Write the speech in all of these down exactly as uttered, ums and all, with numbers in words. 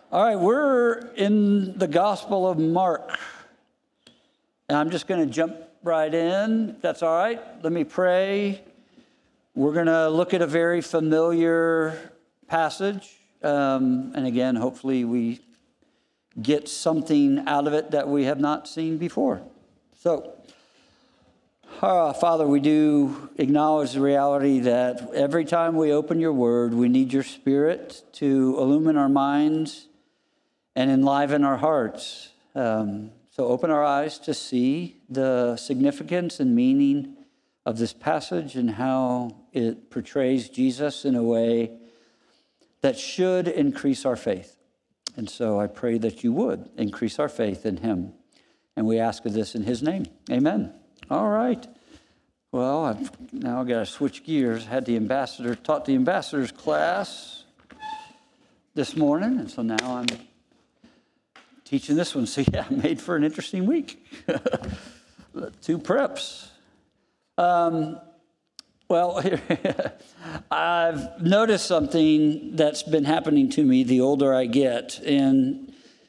All right, we're in the Gospel of Mark. And I'm just going to jump right in, if that's all right. Let me pray. We're going to look at a very familiar passage. Um, and again, hopefully we get something out of it that we have not seen before. So, uh, Father, we do acknowledge the reality that every time we open your word, we need your Spirit to illumine our minds and enliven our hearts. Um, so open our eyes to see the significance and meaning of this passage and how it portrays Jesus in a way that should increase our faith. And so I pray that you would increase our faith in him. And we ask of this in his name. Amen. All right. Well, I've now got to switch gears. Had the ambassador, taught the ambassador's class this morning. And so now I'm teaching this one. So yeah, made for an interesting week. Two preps. Um, well, I've noticed something that's been happening to me the older I get. And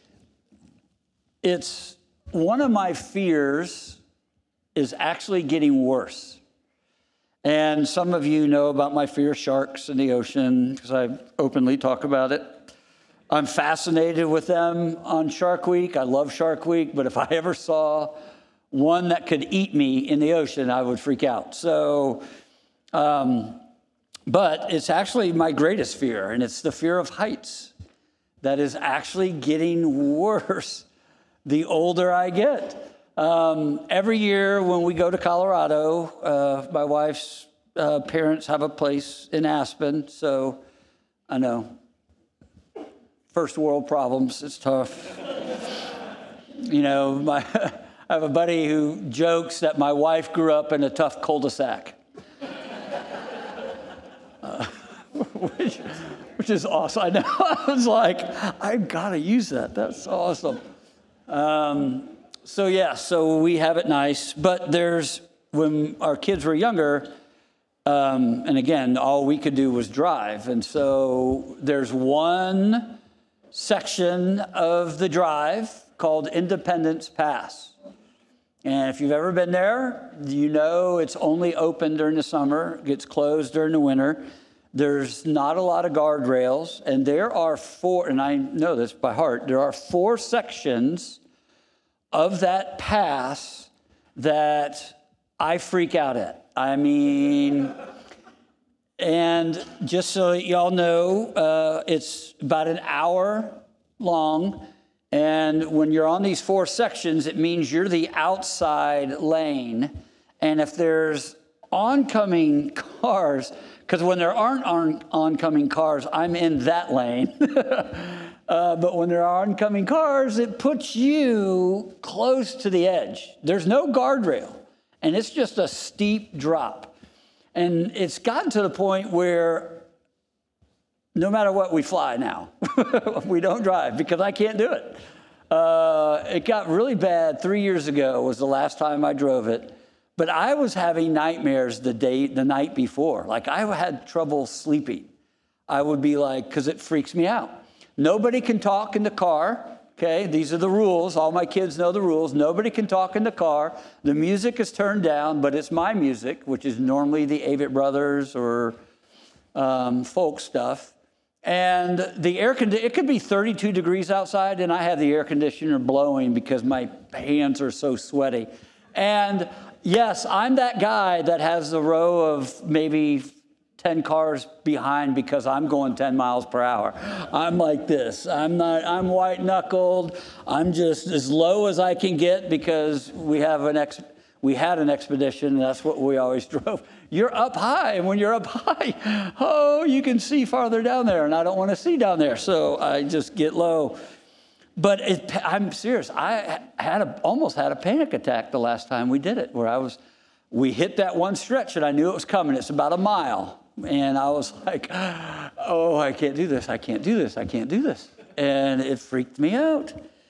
it's one of my fears is actually getting worse. And some of you know about my fear of sharks in the ocean because I openly talk about it. I'm fascinated with them on Shark Week. I love Shark Week, but if I ever saw one that could eat me in the ocean, I would freak out. So, um, but it's actually my greatest fear, and it's the fear of heights that is actually getting worse the older I get. Um, every year when we go to Colorado, uh, my wife's uh, parents have a place in Aspen, so I know, first world problems, it's tough. You know, my, I have a buddy who jokes that my wife grew up in a tough cul-de-sac, uh, which, which is awesome. I know, I was like, I've got to use that, that's awesome. Um, so yeah, so we have it nice, but there's, when our kids were younger, um, and again, all we could do was drive. And so there's one section of the drive called Independence Pass. And if you've ever been there, you know it's only open during the summer, gets closed during the winter. There's not a lot of guardrails, and there are four, and I know this by heart, there are four sections of that pass that I freak out at. I mean, and just so y'all know, uh, it's about an hour long, and when you're on these four sections, it means you're the outside lane, and if there's oncoming cars, because when there aren't on, oncoming cars, I'm in that lane. uh, but when there are oncoming cars, it puts you close to the edge. There's no guardrail, and it's just a steep drop. And it's gotten to the point where no matter what, we fly now. We don't drive because I can't do it. Uh, it got really bad three years ago was the last time I drove it. But I was having nightmares the day, the night before. Like I had trouble sleeping. I would be like, because it freaks me out. Nobody can talk in the car. Okay, these are the rules. All my kids know the rules. Nobody can talk in the car. The music is turned down, but it's my music, which is normally the Avett Brothers or um, folk stuff. And the air con- it could be thirty-two degrees outside, and I have the air conditioner blowing because my hands are so sweaty. And yes, I'm that guy that has a row of maybe ten cars behind because I'm going ten miles per hour. I'm like this. I'm not, I'm white knuckled. I'm just as low as I can get because we have an ex, we had an expedition, and that's what we always drove. You're up high, and when you're up high, oh, you can see farther down there, and I don't want to see down there, so I just get low. But it, I'm serious. I had a, almost had a panic attack the last time we did it, where I was, we hit that one stretch, and I knew it was coming. It's about a mile, and I was like, oh, I can't do this. I can't do this. I can't do this, and it freaked me out.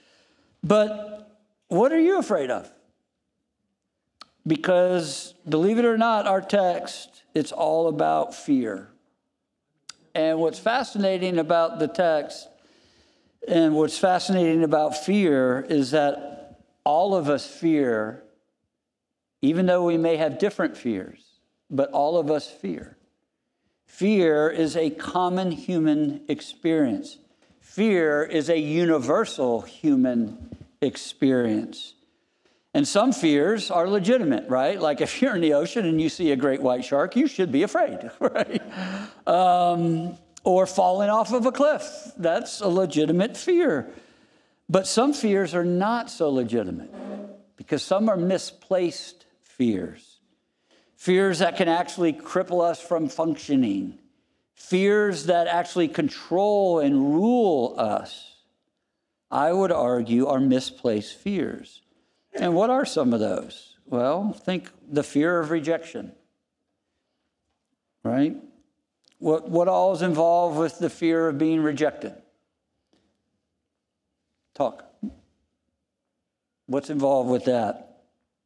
But what are you afraid of? Because believe it or not, our text, it's all about fear. And what's fascinating about the text And what's fascinating about fear is that all of us fear, even though we may have different fears, but all of us fear. Fear is a common human experience. Fear is a universal human experience. And some fears are legitimate, right? Like if you're in the ocean and you see a great white shark, you should be afraid, right? Um, or falling off of a cliff. That's a legitimate fear. But some fears are not so legitimate because some are misplaced fears. Fears that can actually cripple us from functioning. Fears that actually control and rule us, I would argue, are misplaced fears. And what are some of those? Well, think the fear of rejection, right? What, what all is involved with the fear of being rejected? Talk. What's involved with that?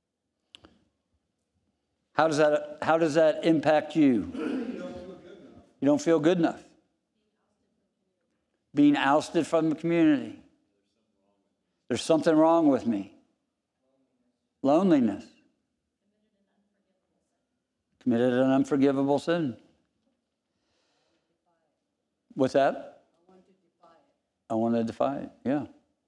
How does that, how does that impact you? You don't feel good enough. Being ousted from the community. There's something wrong with me. Loneliness. Committed an unforgivable sin. What's that? I want to defy it. Yeah.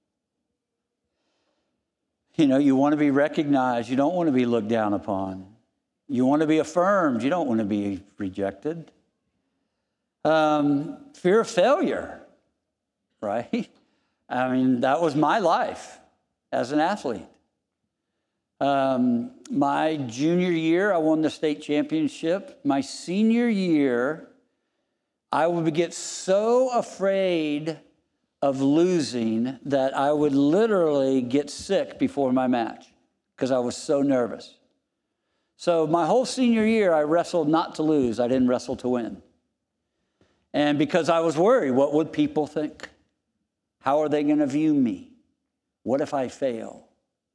You know, you want to be recognized. You don't want to be looked down upon. You want to be affirmed. You don't want to be rejected. Um, fear of failure, right? I mean, that was my life as an athlete. Um, my junior year, I won the state championship. My senior year, I would get so afraid of losing that I would literally get sick before my match because I was so nervous. So my whole senior year, I wrestled not to lose. I didn't wrestle to win. And because I was worried, what would people think? How are they going to view me? What if I fail?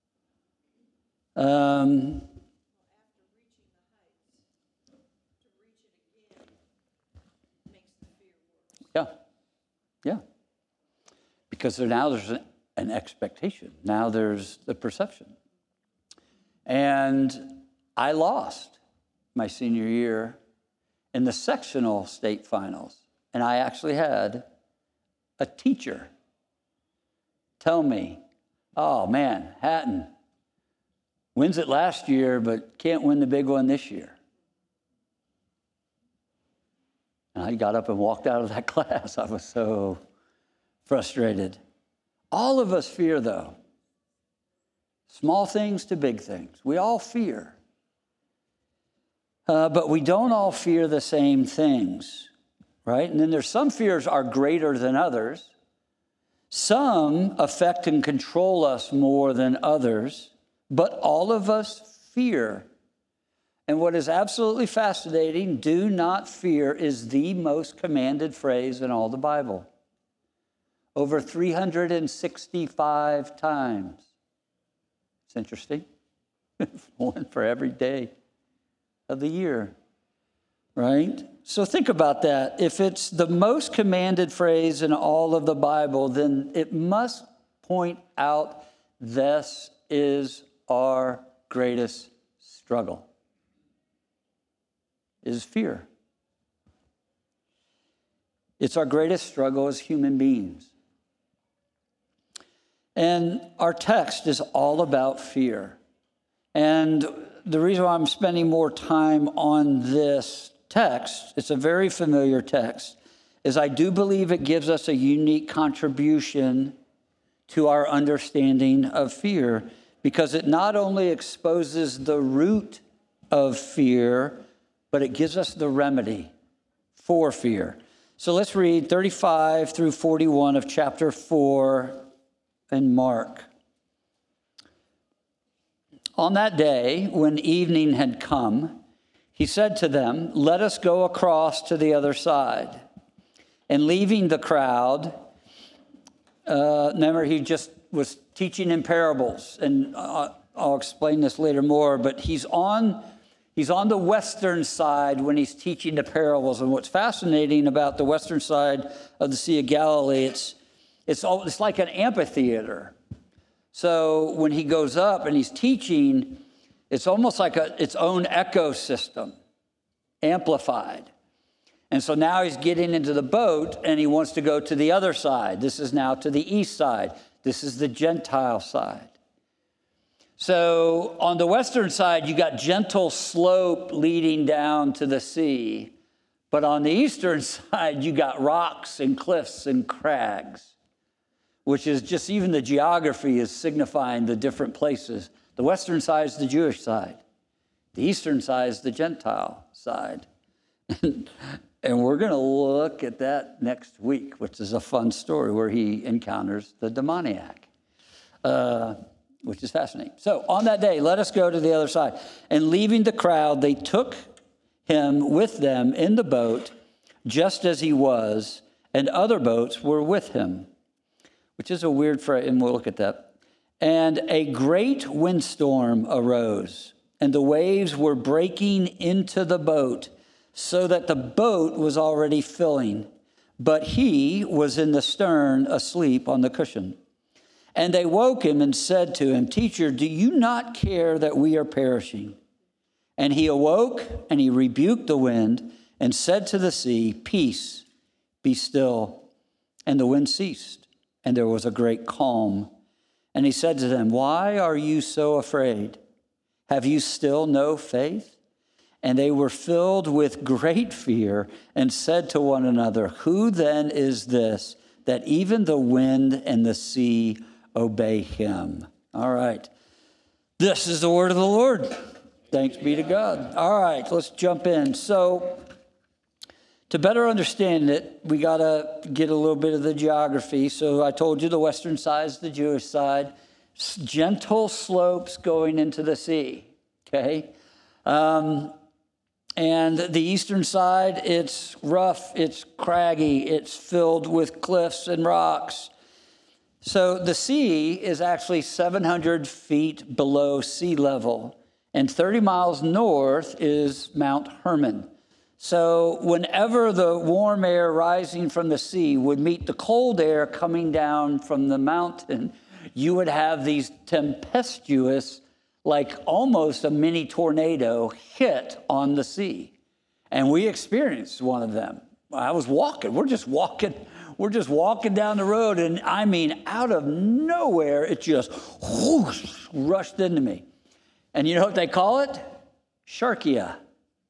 Um, yeah, yeah. Because there, now there's an, an expectation. Now there's the perception. And I lost my senior year in the sectional state finals. And I actually had a teacher tell me, oh man, Hatton wins it last year, but can't win the big one this year. And I got up and walked out of that class. I was so frustrated. All of us fear, though. Small things to big things. We all fear. Uh, but we don't all fear the same things, right? And then there's some fears are greater than others. Some affect and control us more than others. But all of us fear. And what is absolutely fascinating, do not fear, is the most commanded phrase in all the Bible. Over three hundred sixty-five times. It's interesting. One for every day of the year, right? So think about that. If it's the most commanded phrase in all of the Bible, then it must point out this is our greatest struggle, is fear. It's our greatest struggle as human beings. And our text is all about fear. And the reason why I'm spending more time on this text, it's a very familiar text, is I do believe it gives us a unique contribution to our understanding of fear, because it not only exposes the root of fear, but it gives us the remedy for fear. So let's read thirty-five through forty-one of chapter four in Mark. On that day, when evening had come, he said to them, "Let us go across to the other side." And leaving the crowd, uh, remember he just was teaching in parables, and uh, I'll explain this later more, but he's on he's on the western side when he's teaching the parables. And what's fascinating about the western side of the Sea of Galilee, it's It's, all, it's like an amphitheater. So when he goes up and he's teaching, it's almost like a, its own ecosystem, amplified. And so now he's getting into the boat and he wants to go to the other side. This is now to the east side. This is the Gentile side. So on the western side, you got gentle slope leading down to the sea. But on the eastern side, you got rocks and cliffs and crags, which is just even the geography is signifying the different places. The western side is the Jewish side. The eastern side is the Gentile side. And we're going to look at that next week, which is a fun story where he encounters the demoniac, uh, which is fascinating. So on that day, let us go to the other side. And leaving the crowd, they took him with them in the boat, just as he was, and other boats were with him, which is a weird phrase, and we'll look at that. And a great windstorm arose, and the waves were breaking into the boat, so that the boat was already filling, but he was in the stern asleep on the cushion. And they woke him and said to him, "Teacher, do you not care that we are perishing?" And he awoke and he rebuked the wind and said to the sea, "Peace, be still." And the wind ceased, and there was a great calm. And he said to them, "Why are you so afraid? Have you still no faith?" And they were filled with great fear and said to one another, "Who then is this that even the wind and the sea obey him?" All right. This is the word of the Lord. Thanks be to God. All right, let's jump in. So to better understand it, we got to get a little bit of the geography. So I told you the western side is the Jewish side. Gentle slopes going into the sea, okay? Um, And the eastern side, it's rough, it's craggy, it's filled with cliffs and rocks. So the sea is actually seven hundred feet below sea level, and thirty miles north is Mount Hermon. So whenever the warm air rising from the sea would meet the cold air coming down from the mountain, you would have these tempestuous, like almost a mini tornado, hit on the sea. And we experienced one of them. I was walking. We're just walking. We're just walking down the road. And I mean, out of nowhere, it just whoosh, rushed into me. And you know what they call it? Sharkia.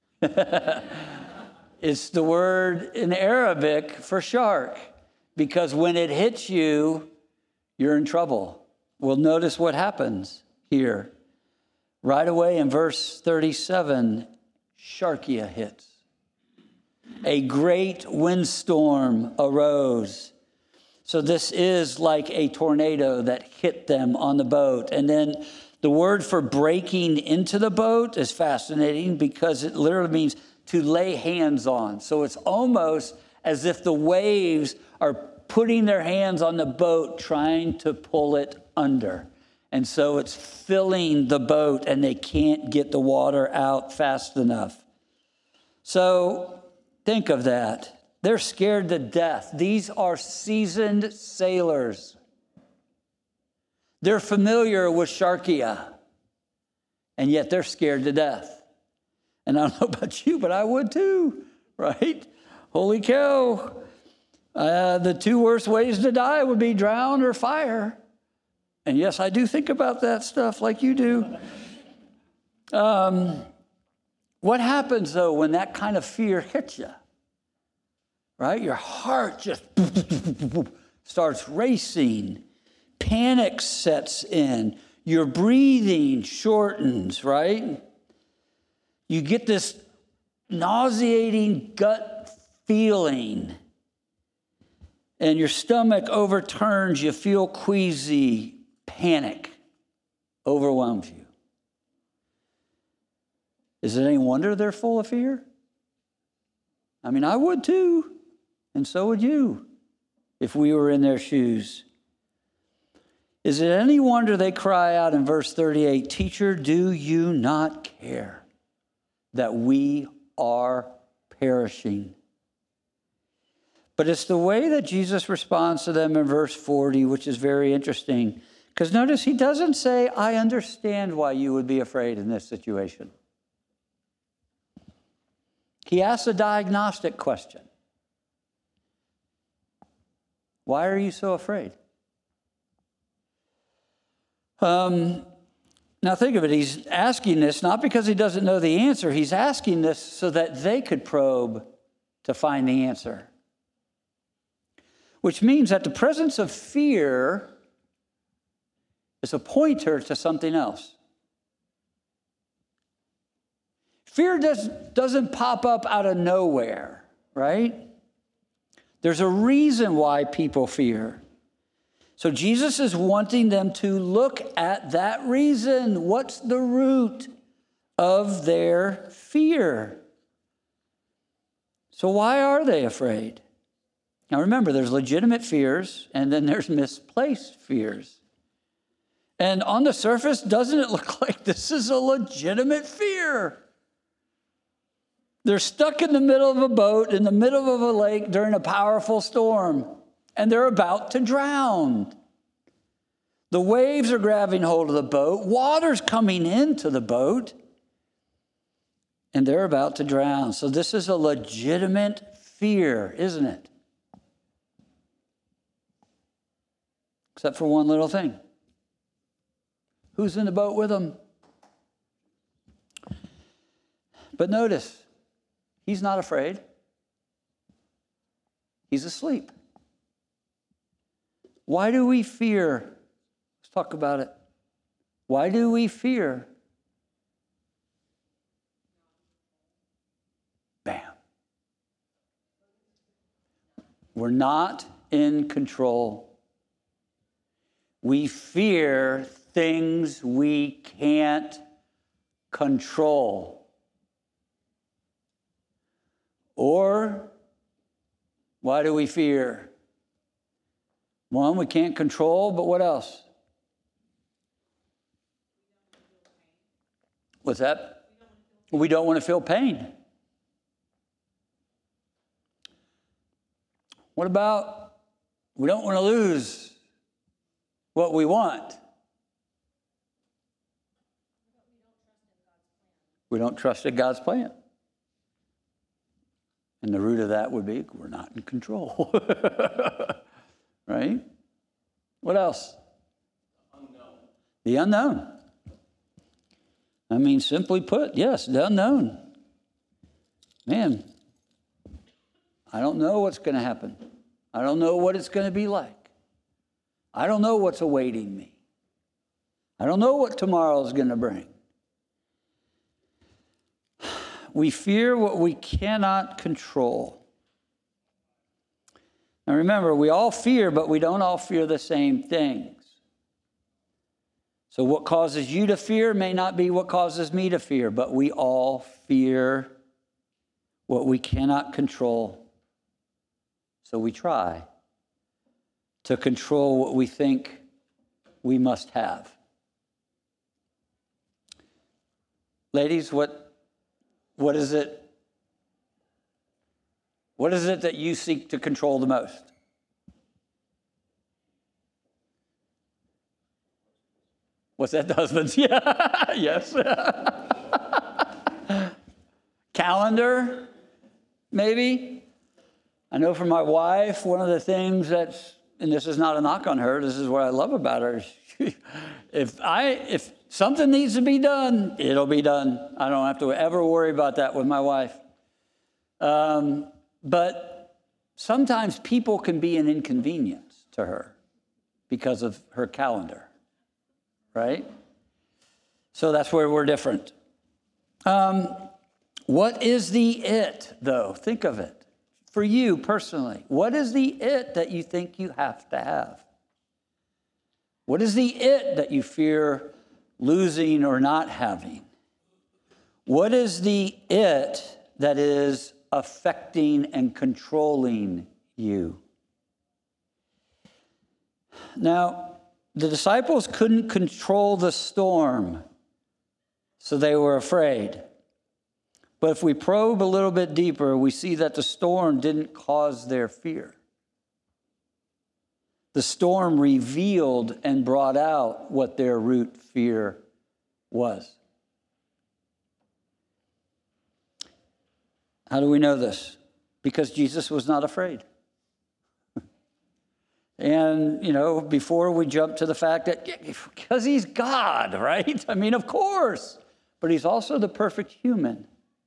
It's the word in Arabic for shark. Because when it hits you, you're in trouble. Well, notice what happens here. Right away in verse thirty-seven, Sharkia hits. A great windstorm arose. So this is like a tornado that hit them on the boat. And then the word for breaking into the boat is fascinating because it literally means to lay hands on. So it's almost as if the waves are putting their hands on the boat, trying to pull it under. And so it's filling the boat and they can't get the water out fast enough. So think of that. They're scared to death. These are seasoned sailors. They're familiar with Sharkia, and yet they're scared to death. And I don't know about you, but I would too, right? Holy cow. Uh, the two worst ways to die would be drown or fire. And yes, I do think about that stuff like you do. Um, what happens, though, when that kind of fear hits you? Right? Your heart just starts racing. Panic sets in. Your breathing shortens, right? You get this nauseating gut feeling. And your stomach overturns. You feel queasy. Panic overwhelms you. Is it any wonder they're full of fear? I mean, I would too, and so would you if we were in their shoes. Is it any wonder they cry out in verse thirty-eight, "Teacher, do you not care that we are perishing?" But it's the way that Jesus responds to them in verse forty, which is very interesting. Because notice he doesn't say, I understand why you would be afraid in this situation. He asks a diagnostic question. Why are you so afraid? Um, now think of it. He's asking this not because he doesn't know the answer. He's asking this so that they could probe to find the answer. Which means that the presence of fear is a pointer to something else. Fear does, doesn't pop up out of nowhere, right? There's a reason why people fear. So Jesus is wanting them to look at that reason. What's the root of their fear? So why are they afraid? Now remember, there's legitimate fears, and then there's misplaced fears. And on the surface, doesn't it look like this is a legitimate fear? They're stuck in the middle of a boat, in the middle of a lake during a powerful storm, and they're about to drown. The waves are grabbing hold of the boat. Water's coming into the boat, and they're about to drown. So this is a legitimate fear, isn't it? Except for one little thing. Who's in the boat with them? But notice, he's not afraid. He's asleep. Why do we fear? Let's talk about it. Why do we fear? Bam. We're not in control. We fear things we can't control. Or, why do we fear? One, we can't control, but what else? What's that? We don't want to feel pain. What about we don't want to lose what we want? We don't trust in God's plan. And the root of that would be we're not in control. Right? What else? Unknown. The unknown. I mean, simply put, yes, the unknown. Man, I don't know what's going to happen. I don't know what it's going to be like. I don't know what's awaiting me. I don't know what tomorrow is going to bring. We fear what we cannot control. Now remember, we all fear, but we don't all fear the same things. So what causes you to fear may not be what causes me to fear, but we all fear what we cannot control. So we try to control what we think we must have. Ladies, what, what is it? What is it that you seek to control the most? What's that, husbands? Yeah, yes. Calendar, maybe? I know for my wife, one of the things that's, and this is not a knock on her, this is what I love about her. if I, if something needs to be done, it'll be done. I don't have to ever worry about that with my wife. Um, but sometimes people can be an inconvenience to her because of her calendar, right? So that's where we're different. Um, what is the it, though? Think of it. For you personally, what is the it that you think you have to have? What is the it that you fear losing or not having? What is the it that is affecting and controlling you? Now, the disciples couldn't control the storm, so they were afraid. But if we probe a little bit deeper, we see that the storm didn't cause their fear. The storm revealed and brought out what their root fear was. How do we know this? Because Jesus was not afraid. And, you know, before we jump to the fact that, because he's God, right? I mean, of course. But he's also the perfect human.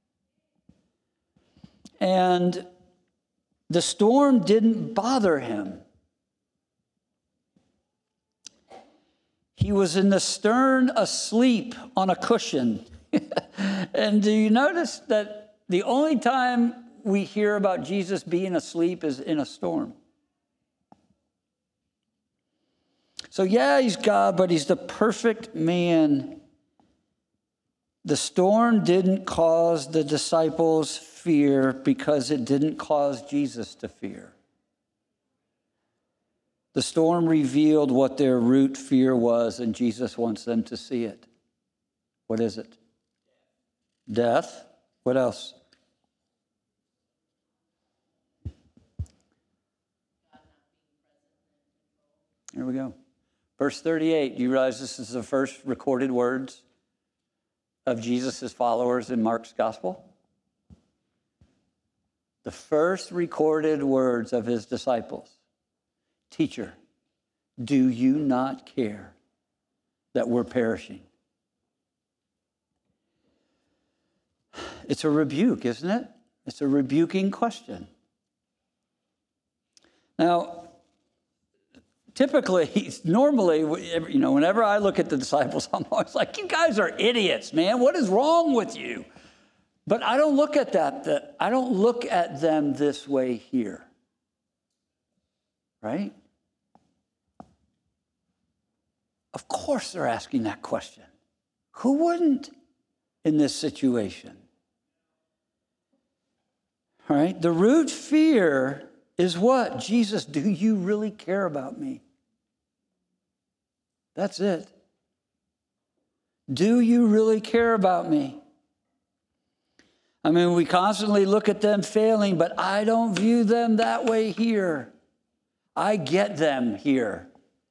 And the storm didn't bother him. He was in the stern asleep on a cushion. And do you notice that the only time we hear about Jesus being asleep is in a storm? So yeah, he's God, but he's the perfect man. The storm didn't cause the disciples fear because it didn't cause Jesus to fear. The storm revealed what their root fear was, and Jesus wants them to see it. What is it? Death. What else? Here we go. Verse thirty-eight, do you realize this is the first recorded words of Jesus' followers in Mark's gospel? The first recorded words of his disciples. Teacher, do you not care that we're perishing? It's a rebuke, isn't it? It's a rebuking question. Now, typically, normally, you know, whenever I look at the disciples, I'm always like, you guys are idiots, man. What is wrong with you? But I don't look at that. that I don't look at them this way here. Right? Of course they're asking that question. Who wouldn't in this situation? All right? The root fear is what? Jesus, do you really care about me? That's it. Do you really care about me? I mean, we constantly look at them failing, but I don't view them that way here. I get them here.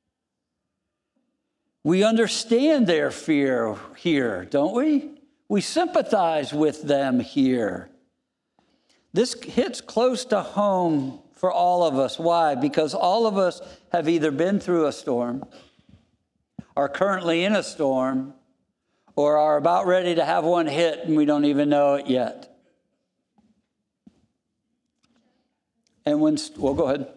We understand their fear here, don't we? We sympathize with them here. This hits close to home for all of us. Why? Because all of us have either been through a storm, are currently in a storm, or are about ready to have one hit and we don't even know it yet. And when, well, go ahead.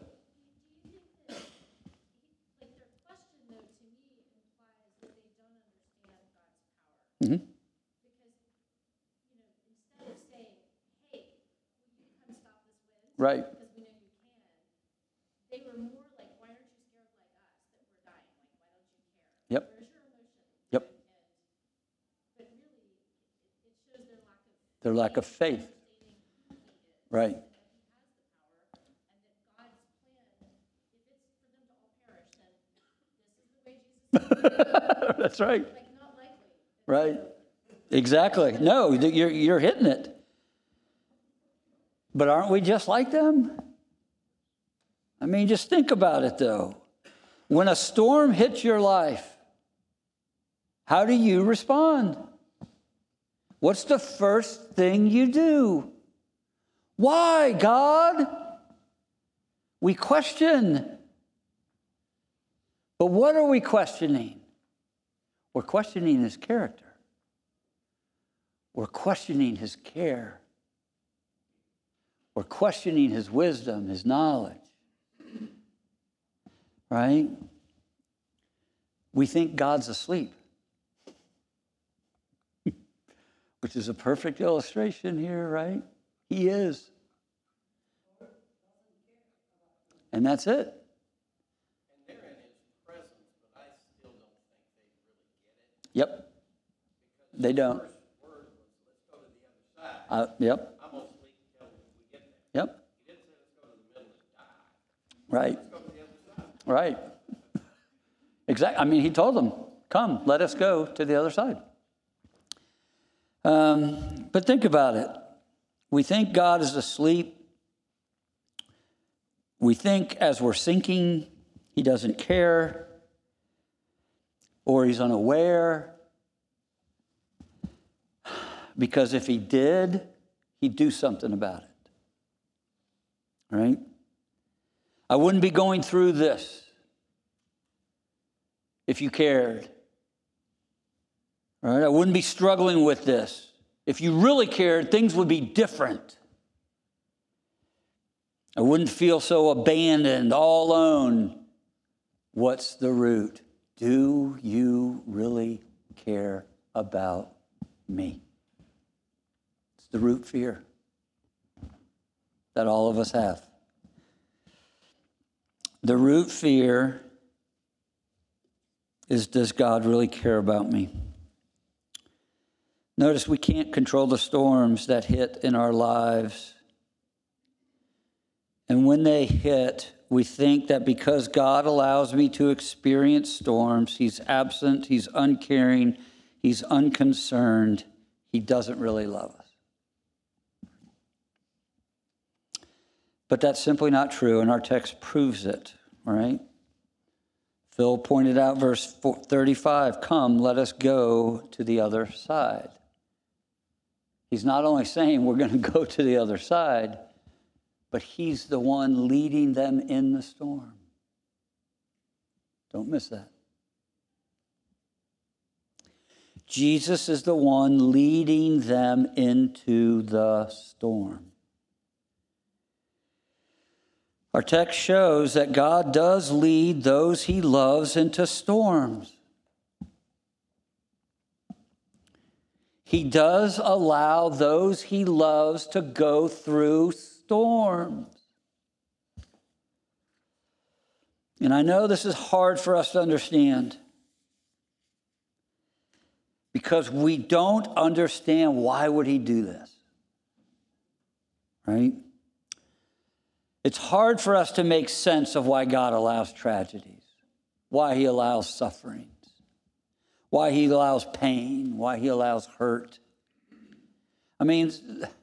Mm-hmm. Because, you know, instead of saying, hey, will you come stop this wind? Right. Because we know you can. They were more like, why aren't you scared like us that we're dying? Like, why don't you care? Yep. Where's your emotion? Yep. And, but really, it, it shows their lack of their lack of faith. Right. That he has the power, and that God's plan, if it's for them to all perish, then this is the way Jesus. That's right. Like, right. Exactly. No, you're, you're hitting it. But aren't we just like them? I mean, just think about it, though. When a storm hits your life, how do you respond? What's the first thing you do? Why, God? We question. But what are we questioning? We're questioning his character. We're questioning his care. We're questioning his wisdom, his knowledge. Right? We think God's asleep, which is a perfect illustration here, right? He is. And that's it. Yep. They don't. Uh, yep. Yep. Right. Right. Exactly. I mean, he told them, come, let us go to the other side. Um, But think about it. We think God is asleep. We think as we're sinking, he doesn't care, or he's unaware. Because if he did, he'd do something about it. Right? I wouldn't be going through this if you cared. Right? I wouldn't be struggling with this. If you really cared, things would be different. I wouldn't feel so abandoned, all alone. What's the root? Do you really care about me? It's the root fear that all of us have. The root fear is, does God really care about me? Notice we can't control the storms that hit in our lives. And when they hit, we think that because God allows me to experience storms, he's absent, he's uncaring, he's unconcerned, he doesn't really love us. But that's simply not true, and our text proves it, all right? Phil pointed out verse thirty-five, come, let us go to the other side. He's not only saying we're going to go to the other side, but he's the one leading them in the storm. Don't miss that. Jesus is the one leading them into the storm. Our text shows that God does lead those he loves into storms. He does allow those he loves to go through storms. And I know this is hard for us to understand because we don't understand why would he do this, right? It's hard for us to make sense of why God allows tragedies, why he allows sufferings, why he allows pain, why he allows hurt. I mean,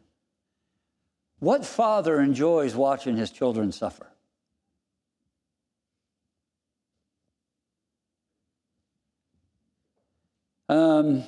what father enjoys watching his children suffer? Um,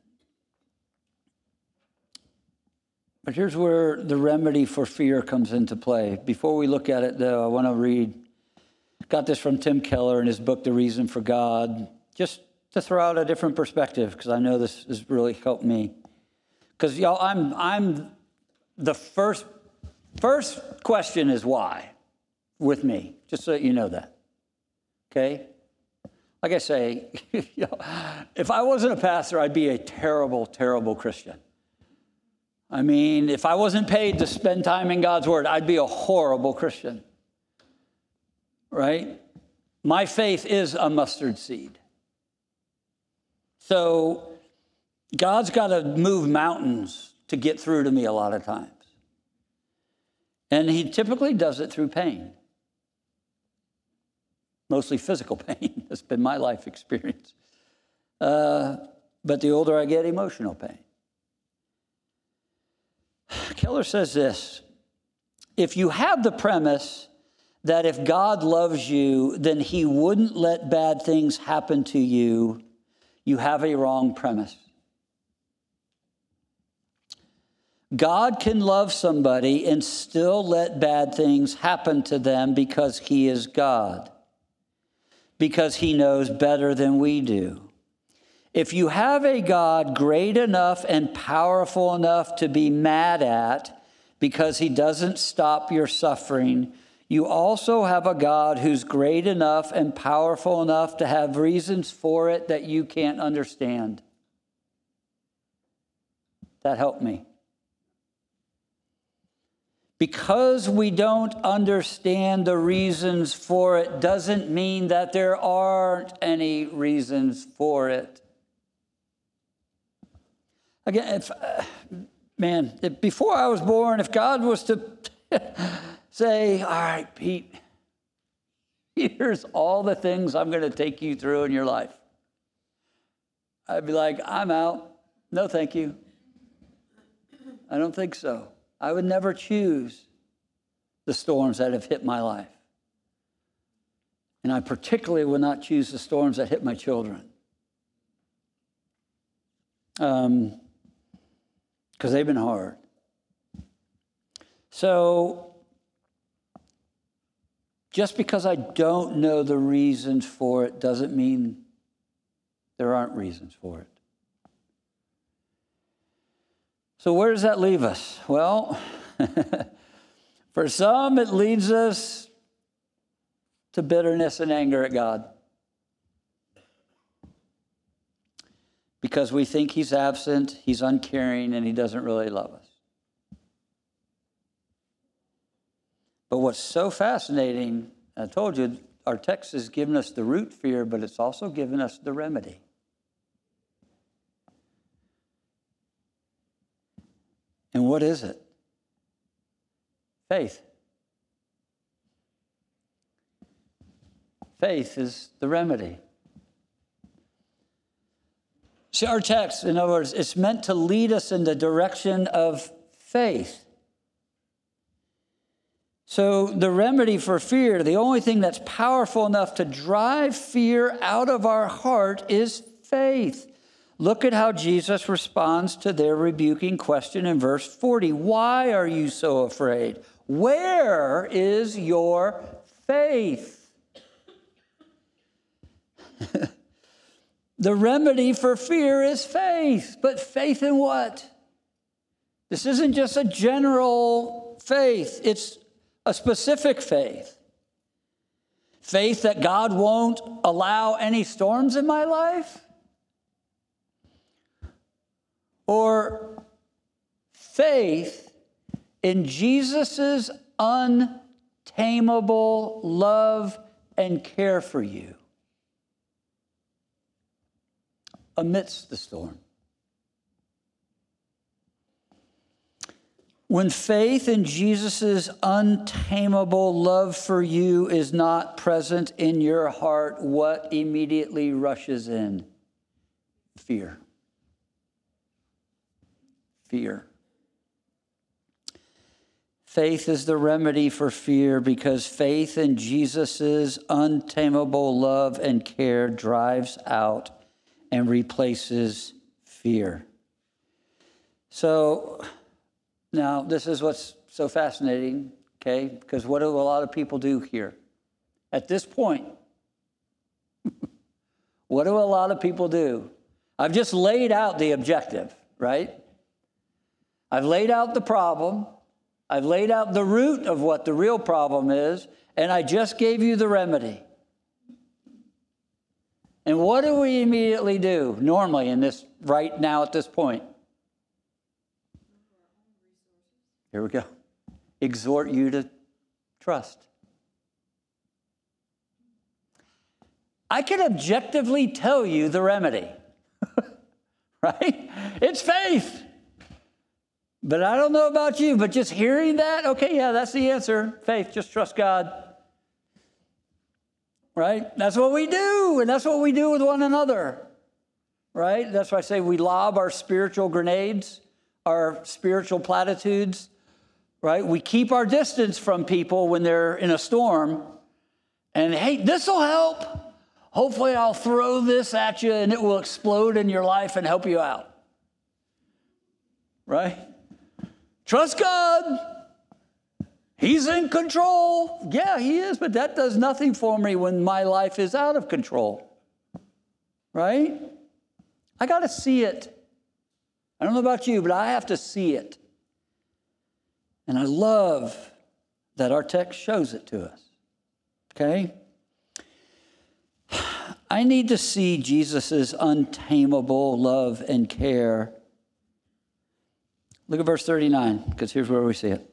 but here's where the remedy for fear comes into play. Before we look at it, though, I want to read, got this from Tim Keller in his book, The Reason for God, just to throw out a different perspective, because I know this has really helped me. Because, y'all, I'm, I'm the first, first question is why with me, just so you know that, okay? Like I say, you know, if I wasn't a pastor, I'd be a terrible, terrible Christian. I mean, if I wasn't paid to spend time in God's Word, I'd be a horrible Christian, right? My faith is a mustard seed. So God's got to move mountains to get through to me a lot of times. And he typically does it through pain. Mostly physical pain. That's been my life experience. Uh, but the older I get, emotional pain. Keller says this, if you have the premise that if God loves you, then he wouldn't let bad things happen to you, you have a wrong premise. God can love somebody and still let bad things happen to them because he is God, because he knows better than we do. If you have a God great enough and powerful enough to be mad at because he doesn't stop your suffering, you also have a God who's great enough and powerful enough to have reasons for it that you can't understand. That helped me. Because we don't understand the reasons for it doesn't mean that there aren't any reasons for it. Again, if, uh, man, if before I was born, if God was to say, all right, Pete, here's all the things I'm going to take you through in your life, I'd be like, I'm out. No, thank you. I don't think so. I would never choose the storms that have hit my life. And I particularly would not choose the storms that hit my children. Um, because they've been hard. So, just because I don't know the reasons for it doesn't mean there aren't reasons for it. So where does that leave us? Well, for some, it leads us to bitterness and anger at God. Because we think he's absent, he's uncaring, and he doesn't really love us. But what's so fascinating, I told you, our text has given us the root fear, but it's also given us the remedy. And what is it? Faith. Faith is the remedy. See, our text, in other words, it's meant to lead us in the direction of faith. So the remedy for fear, the only thing that's powerful enough to drive fear out of our heart is faith. Look at how Jesus responds to their rebuking question in verse forty. Why are you so afraid? Where is your faith? The remedy for fear is faith. But faith in what? This isn't just a general faith. It's a specific faith. Faith that God won't allow any storms in my life? Or faith in Jesus' untamable love and care for you amidst the storm. When faith in Jesus' untamable love for you is not present in your heart, what immediately rushes in? Fear. Fear. Faith is the remedy for fear because faith in Jesus' untamable love and care drives out and replaces fear. So, now this is what's so fascinating, okay? Because what do a lot of people do here? At this point, what do a lot of people do? I've just laid out the objective, right? I've laid out the problem. I've laid out the root of what the real problem is, and I just gave you the remedy. And what do we immediately do normally in this, right now at this point? Here we go. Exhort you to trust. I can objectively tell you the remedy, right? It's faith. But I don't know about you, but just hearing that, okay, yeah, that's the answer. Faith, just trust God. Right? That's what we do, and that's what we do with one another. Right? That's why I say we lob our spiritual grenades, our spiritual platitudes. Right? We keep our distance from people when they're in a storm. And, hey, this will help. Hopefully I'll throw this at you, and it will explode in your life and help you out. Right? Trust God. He's in control. Yeah, he is, but that does nothing for me when my life is out of control. Right? I got to see it. I don't know about you, but I have to see it. And I love that our text shows it to us. Okay? I need to see Jesus' untamable love and care. Look at verse thirty-nine, because here's where we see it.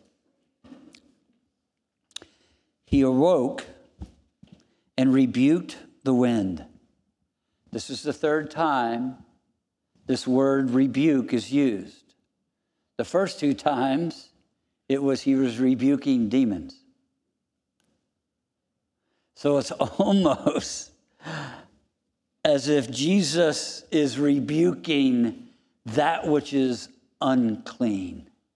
He awoke and rebuked the wind. This is the third time this word rebuke is used. The first two times, it was he was rebuking demons. So it's almost as if Jesus is rebuking that which is unclean.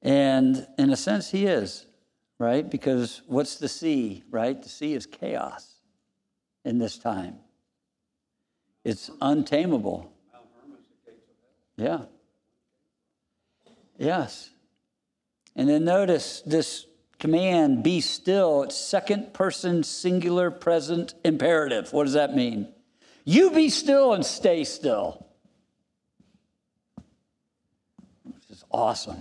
And in a sense, he is, right? Because what's the sea, right? The sea is chaos in this time. It's untamable. Yeah. Yes. And then notice this command, be still. It's second person singular present imperative. What does that mean? You be still and stay still. Which is awesome.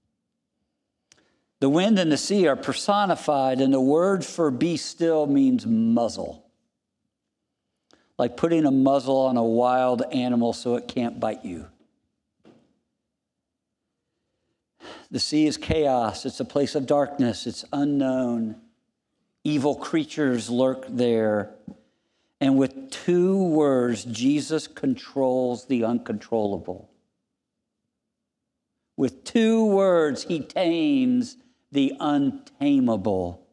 The wind and the sea are personified, and the word for be still means muzzle. Like putting a muzzle on a wild animal so it can't bite you. The sea is chaos. It's a place of darkness. It's unknown. Evil creatures lurk there. And with two words, Jesus controls the uncontrollable. With two words, he tames the untamable.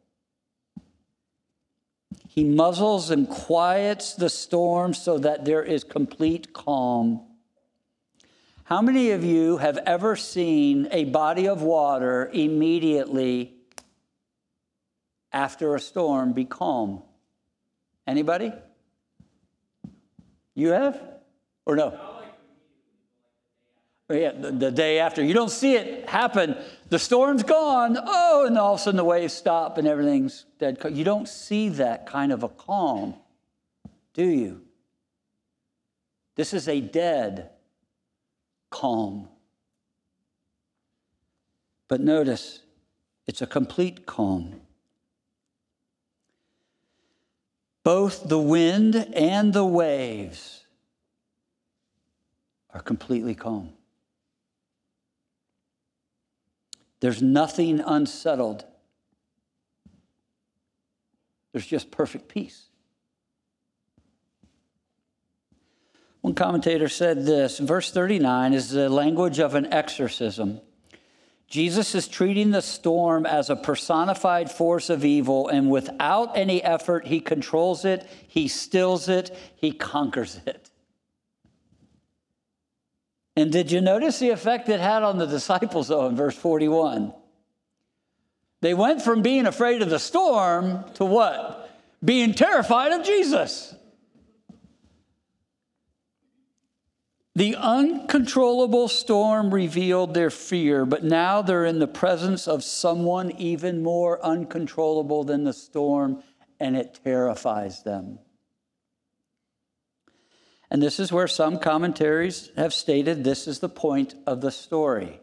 He muzzles and quiets the storm so that there is complete calm. How many of you have ever seen a body of water immediately after a storm be calm? Anybody? You have? Or no? Yeah, the, the day after. You don't see it happen. The storm's gone. Oh, and all of a sudden the waves stop and everything's dead. You don't see that kind of a calm, do you? This is a dead calm. But notice, it's a complete calm. Both the wind and the waves are completely calm. There's nothing unsettled. There's just perfect peace. One commentator said this, verse thirty-nine is the language of an exorcism. Jesus is treating the storm as a personified force of evil, and without any effort, he controls it, he stills it, he conquers it. And did you notice the effect it had on the disciples, though, in verse forty-one? They went from being afraid of the storm to what? Being terrified of Jesus. The uncontrollable storm revealed their fear, but now they're in the presence of someone even more uncontrollable than the storm, and it terrifies them. And this is where some commentaries have stated this is the point of the story.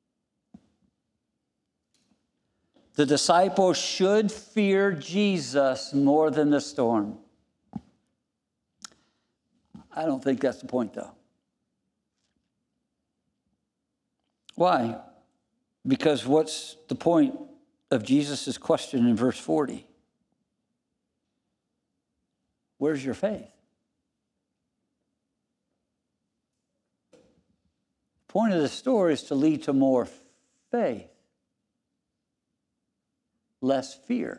The disciples should fear Jesus more than the storm. I don't think that's the point, though. Why? Because what's the point of Jesus' question in verse forty? Where's your faith? The point of the story is to lead to more faith, less fear.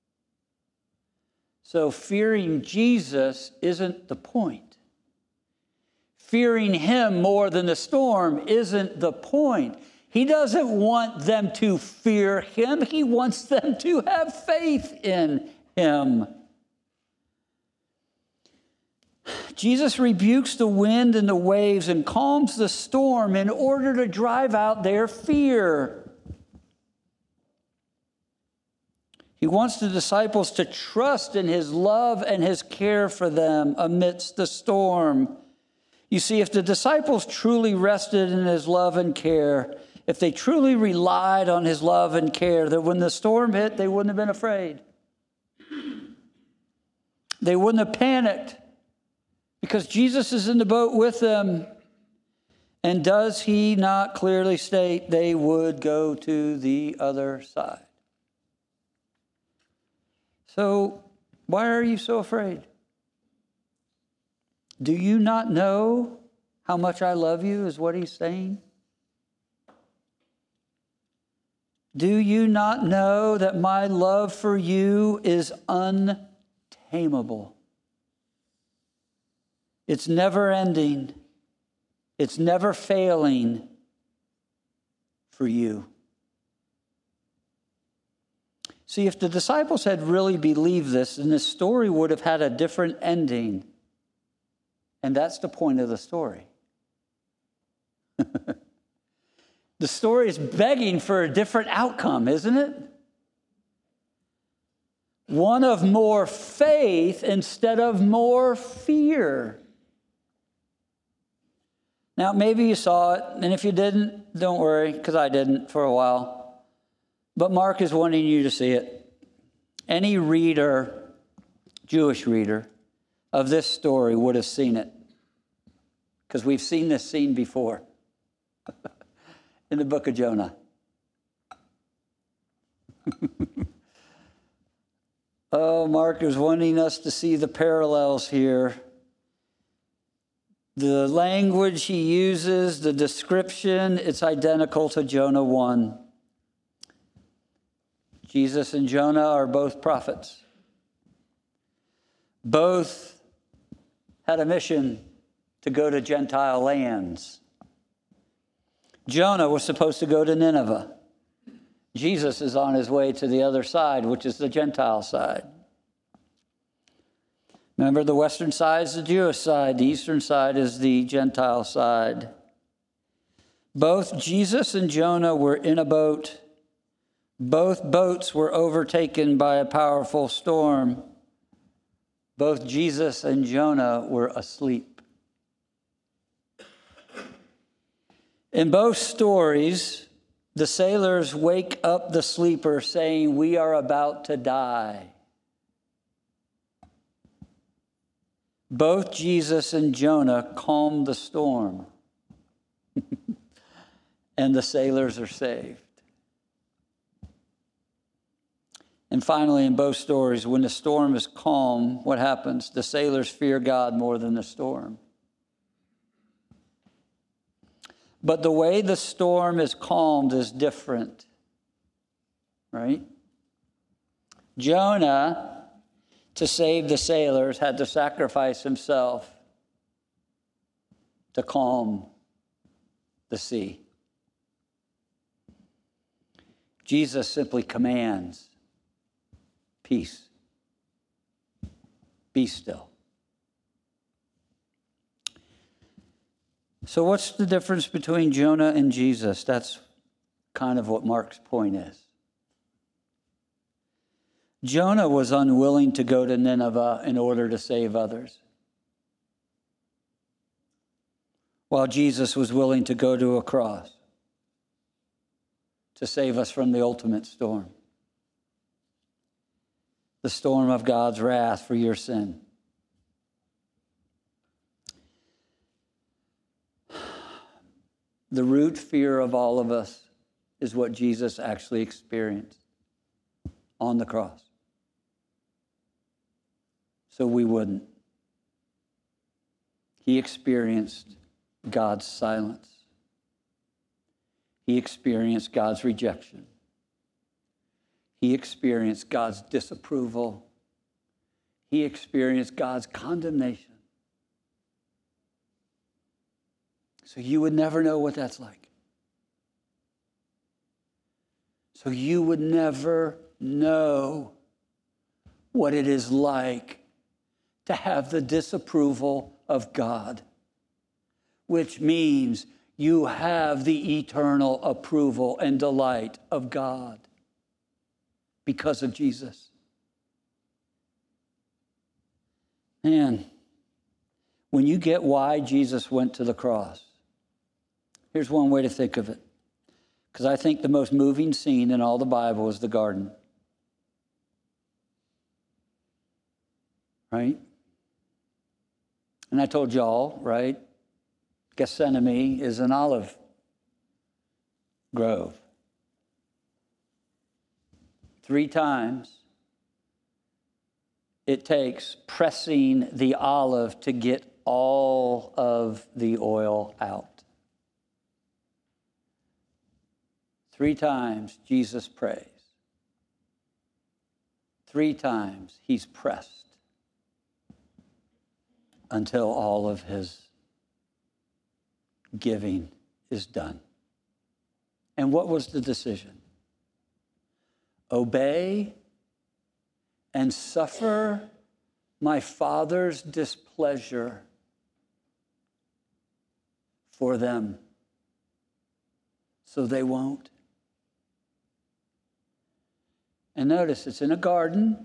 So fearing Jesus isn't the point. Fearing him more than the storm isn't the point. He doesn't want them to fear him. He wants them to have faith in him. Jesus rebukes the wind and the waves and calms the storm in order to drive out their fear. He wants the disciples to trust in his love and his care for them amidst the storm. You see, if the disciples truly rested in his love and care, if they truly relied on his love and care, that when the storm hit, they wouldn't have been afraid. They wouldn't have panicked because Jesus is in the boat with them. And does he not clearly state they would go to the other side? So why are you so afraid? Do you not know how much I love you, is what he's saying? Do you not know that my love for you is untamable? It's never ending. It's never failing for you. See, if the disciples had really believed this, then this story would have had a different ending. And that's the point of the story. The story is begging for a different outcome, isn't it? One of more faith instead of more fear. Now, maybe you saw it, and if you didn't, don't worry, because I didn't for a while. But Mark is wanting you to see it. Any reader, Jewish reader, of this story would have seen it, because we've seen this scene before in the book of Jonah. Oh, Mark is wanting us to see the parallels here. The language he uses, the description, it's identical to Jonah one. Jesus and Jonah are both prophets. Both had a mission to go to Gentile lands. Jonah was supposed to go to Nineveh. Jesus is on his way to the other side, which is the Gentile side. Remember, the western side is the Jewish side. The eastern side is the Gentile side. Both Jesus and Jonah were in a boat. Both boats were overtaken by a powerful storm. Both Jesus and Jonah were asleep. In both stories, the sailors wake up the sleeper saying, "We are about to die." Both Jesus and Jonah calm the storm, and the sailors are saved. And finally, in both stories, when the storm is calm, what happens? The sailors fear God more than the storm. But the way the storm is calmed is different, right? Jonah, to save the sailors, had to sacrifice himself to calm the sea. Jesus simply commands, "Peace, be still." So what's the difference between Jonah and Jesus? That's kind of what Mark's point is. Jonah was unwilling to go to Nineveh in order to save others, while Jesus was willing to go to a cross to save us from the ultimate storm, the storm of God's wrath for your sin. The root fear of all of us is what Jesus actually experienced on the cross, so we wouldn't. He experienced God's silence. He experienced God's rejection. He experienced God's disapproval. He experienced God's condemnation. So you would never know what that's like. So you would never know what it is like to have the disapproval of God, which means you have the eternal approval and delight of God because of Jesus. Man, when you get why Jesus went to the cross, here's one way to think of it, because I think the most moving scene in all the Bible is the garden. Right? And I told y'all, right? Gethsemane is an olive grove. Three times it takes pressing the olive to get all of the oil out. Three times Jesus prays. Three times he's pressed until all of his giving is done. And what was the decision? obey and suffer my Father's displeasure for them so they won't. And notice, it's in a garden.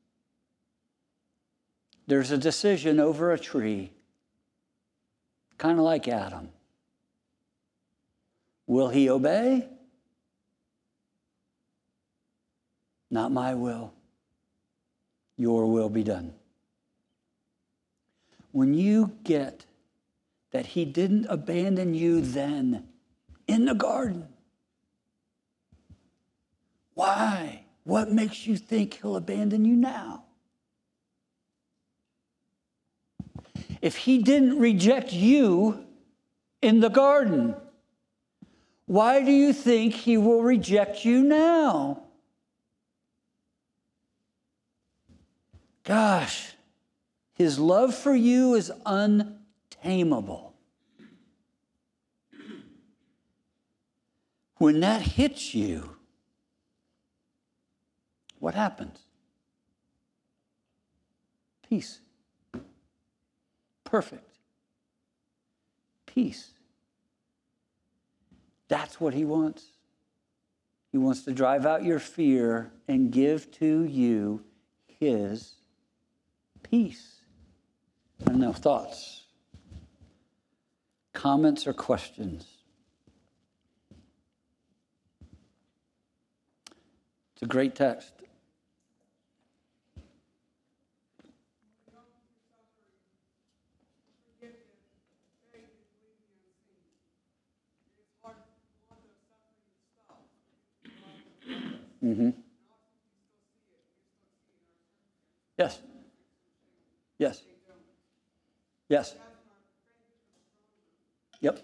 There's a decision over a tree, kind of like Adam. Will he obey? Not my will. Your will be done. When you get that he didn't abandon you then in the garden, why? What makes you think he'll abandon you now? If he didn't reject you in the garden, why do you think he will reject you now? Gosh, his love for you is untamable. When that hits you, what happens? Peace. Perfect. Peace. That's what he wants. He wants to drive out your fear and give to you his peace. I don't know, thoughts, comments, or questions? It's a great text. Mm-hmm. Yes. Yes. Yes. Yep.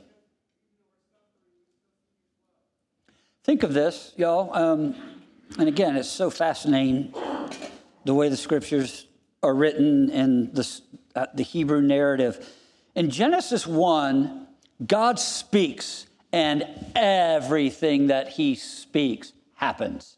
Think of this, y'all. Um, and again, it's so fascinating the way the scriptures are written in the, uh, the Hebrew narrative. In Genesis one, God speaks, and everything that he speaks happens.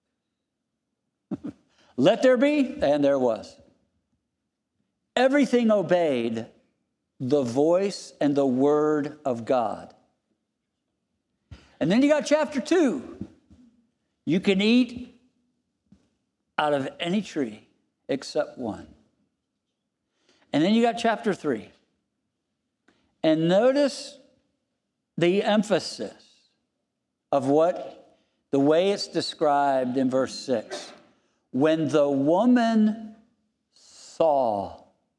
Let there be, and there was. Everything obeyed the voice and the word of God. And then you got chapter two. You can eat out of any tree except one. And then you got chapter three. And notice the emphasis of what, the way it's described in verse six. When the woman saw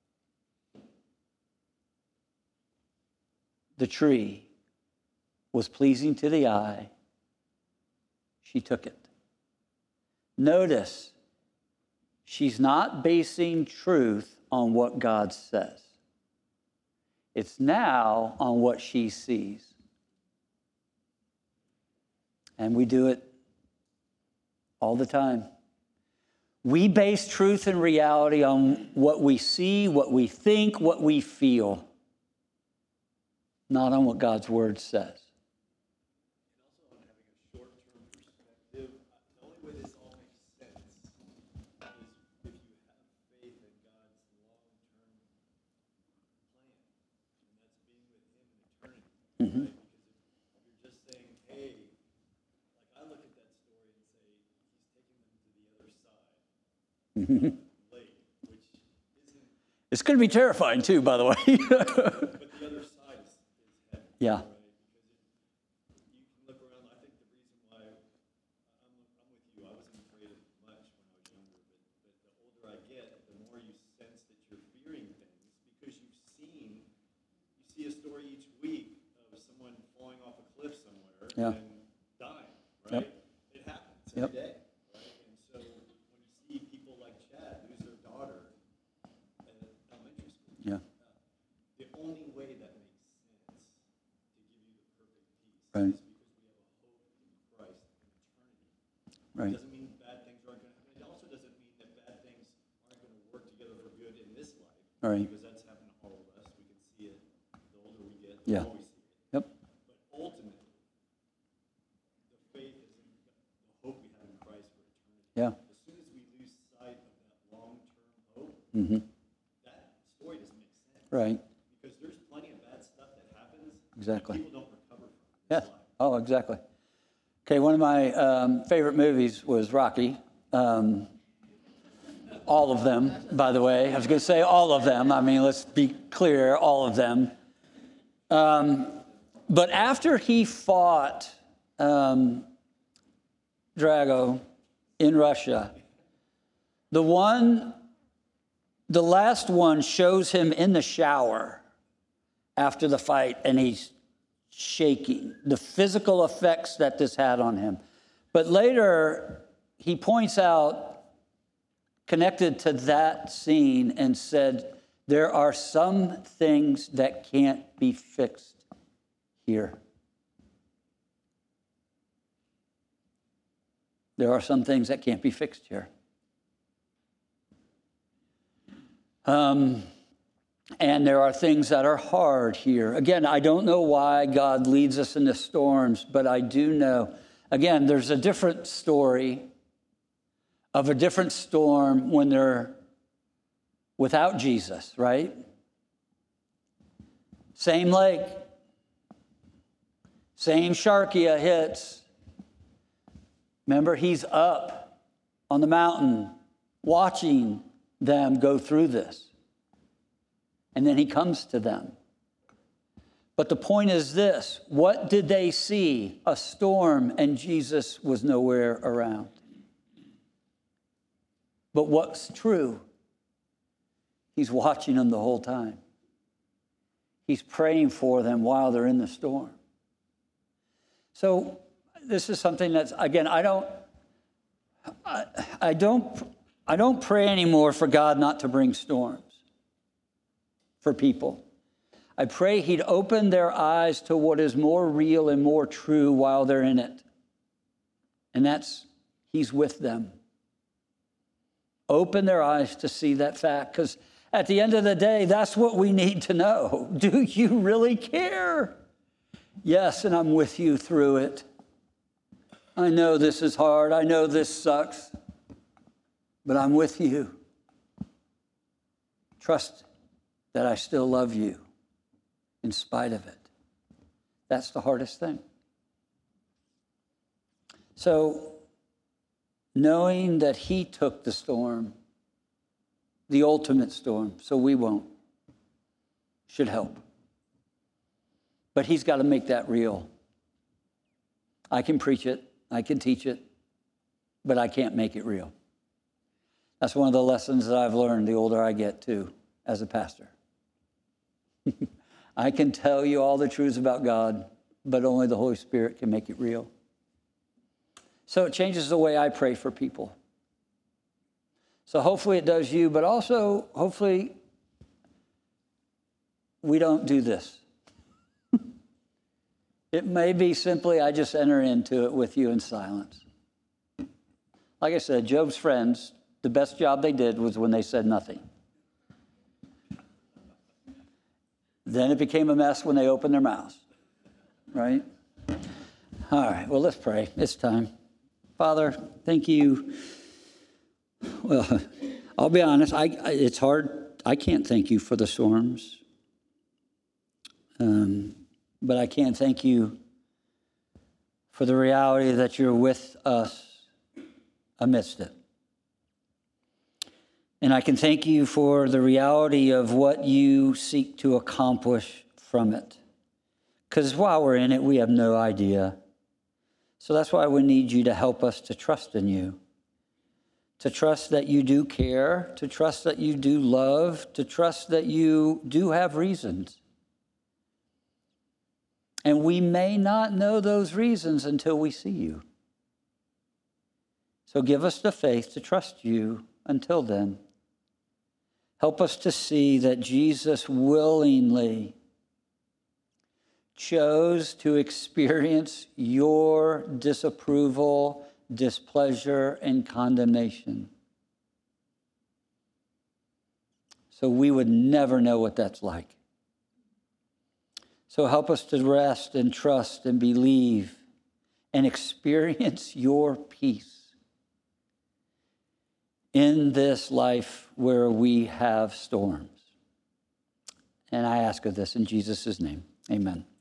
the tree was pleasing to the eye, she took it. Notice, she's not basing truth on what God says. It's now on what she sees. And we do it all the time. We base truth and reality on what we see, what we think, what we feel, not on what God's word says. Also, on having a short-term perspective, the only way this all makes sense is if you have faith in God's long-term plan, and that's being with him in eternity, Mm-hmm. right? Because if you're just saying, hey, like I look at that story and say, he's taking them to the other side, Mm-hmm. lake, which isn't, It's going to be terrifying too, by the way. but the other side is, is heaven. Yeah. Right? Because it, you can look around. I think the reason why I'm, I'm with you, I wasn't afraid of much when I was younger, but, but the older I get, the more you sense that you're fearing things because you've seen, you see a story each week of someone falling off a cliff somewhere Yeah. and dying, right? Yep. It happens Yep. every day, right? And so when you see people like Chad lose their daughter at elementary school, Yeah. the only way that makes sense to give you the perfect peace Right. is because we have a hope in Christ in eternity. It Right. doesn't mean bad things aren't going to happen. It also doesn't mean that bad things aren't going to work together for good in this life. Right. Because that's happened to all of us. We can see it. The older we get, the Yeah. more we see it. Yep. But ultimately, the faith is in the hope we have in Christ for eternity Right. Because there's plenty of bad stuff that happens. Exactly. People don't recover from it. Yes. Oh, exactly. Okay, one of my um, favorite movies was Rocky. Um, all of them, by the way. I was going to say all of them. I mean, let's be clear, all of them. Um, but after he fought um, Drago in Russia, the one, the last one shows him in the shower after the fight, and he's shaking, the physical effects that this had on him. But later, he points out, connected to that scene, and said, there are some things that can't be fixed here. There are some things that can't be fixed here. Um, and there are things that are hard here. Again, I don't know why God leads us into storms, but I do know, again, there's a different story of a different storm when they're without Jesus, right? Same lake, same Sharkia hits. Remember, he's up on the mountain watching them go through this. And then he comes to them. But the point is this: what did they see? A storm, and Jesus was nowhere around. But what's true? He's watching them the whole time. He's praying for them while they're in the storm. So this is something that's, again, I don't, I, I don't, I don't pray anymore for God not to bring storms for people. I pray he'd open their eyes to what is more real and more true while they're in it. And that's, he's with them. Open their eyes to see that fact, because at the end of the day, that's what we need to know. Do you really care? Yes, and I'm with you through it. I know this is hard. I know this sucks, but I'm with you. Trust that I still love you in spite of it. That's the hardest thing. So, knowing that he took the storm, the ultimate storm, so we won't, should help. But he's got to make that real. I can preach it, I can teach it, but I can't make it real. That's one of the lessons that I've learned the older I get, too, as a pastor. I can tell you all the truths about God, but only the Holy Spirit can make it real. So it changes the way I pray for people. So hopefully it does you, but also hopefully we don't do this. It may be simply I just enter into it with you in silence. Like I said, Job's friends, the best job they did was when they said nothing. Then it became a mess when they opened their mouths, right? All right, well, let's pray. It's time. Father, thank you. Well, I'll be honest, I, I, it's hard. I can't thank you for the storms. Um, but I can thank you for the reality that you're with us amidst it. And I can thank you for the reality of what you seek to accomplish from it. Because while we're in it, we have no idea. So that's why we need you to help us to trust in you. To trust that you do care, to trust that you do love, to trust that you do have reasons. And we may not know those reasons until we see you. So give us the faith to trust you until then. Help us to see that Jesus willingly chose to experience your disapproval, displeasure, and condemnation. So we would never know what that's like. So help us to rest and trust and believe and experience your peace in this life where we have storms. And I ask of this in Jesus' name. Amen.